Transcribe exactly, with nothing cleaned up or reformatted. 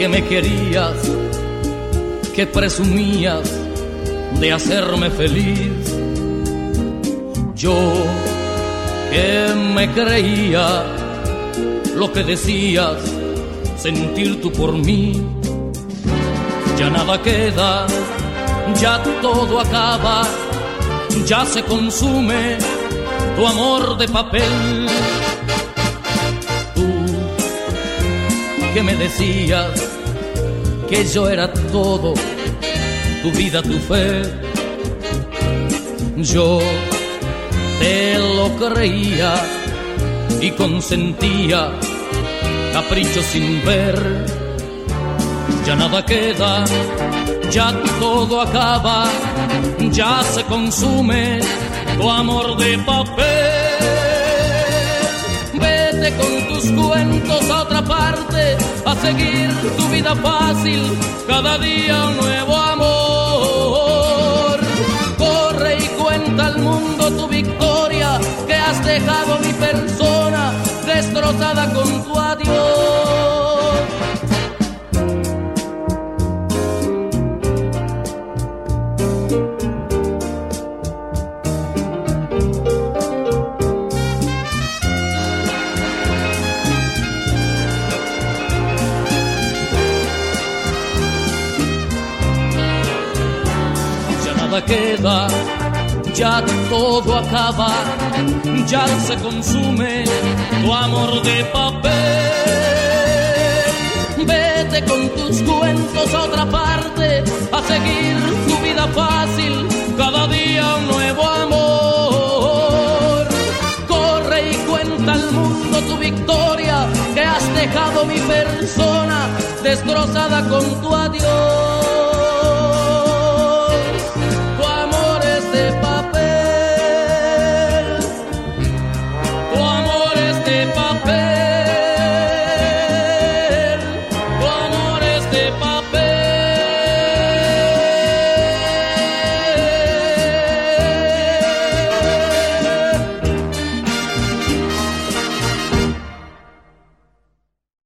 que me querías, que presumías de hacerme feliz. Yo que me creía lo que decías, sentir tú por mí. Ya nada queda, ya todo acaba, ya se consume tu amor de papel. Tú que me decías que yo era todo, tu vida, tu fe, yo te lo creía y consentía caprichos sin ver. Ya nada queda, ya todo acaba, ya se consume tu amor de papel. Vete con tus cuentos a otra parte, a seguir tu vida fácil, cada día un nuevo amor. Corre y cuenta al mundo tu victoria, que has dejado mi persona destrozada con tu adiós. Nada queda, ya todo acaba, ya se consume tu amor de papel. Vete con tus cuentos a otra parte, a seguir tu vida fácil, cada día un nuevo amor. Corre y cuenta al mundo tu victoria, que has dejado mi persona destrozada con tu adiós. De papel, tu amor es de papel.